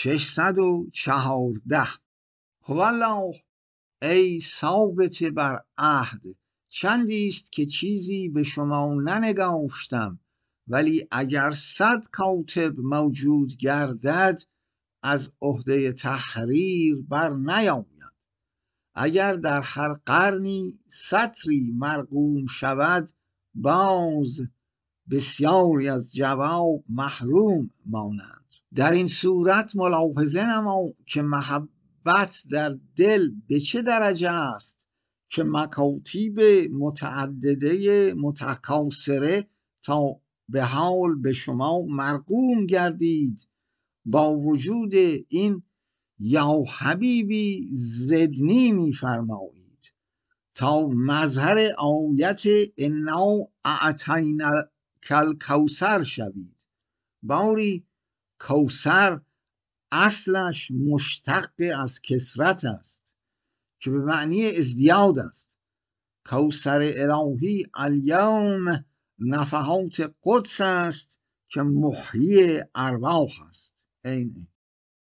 614. هوالله، ای ثابت بر عهد، چندیست که چیزی به شما ننگاشتم، ولی اگر 100 کاتب موجود گردد از عهده تحریر بر نیاید. اگر در هر قرنی سطری مرقوم شود، باز بسیاری از جواب محروم مانند. در این صورت ملاحظه نما که محبت در دل به چه درجه است که مکاتیب متعدده متکاثره تا به حال به شما مرقوم گردید، با وجود این یا حبیبی زدنی می‌فرمایید تا مظهر آیت انا اعطیناک الکوثر شوید. باری کوثر اصلش مشتق از کثرت است که به معنی ازدیاد است. کوثر الهی الیوم نفحات قدس است که محیی ارواح است. این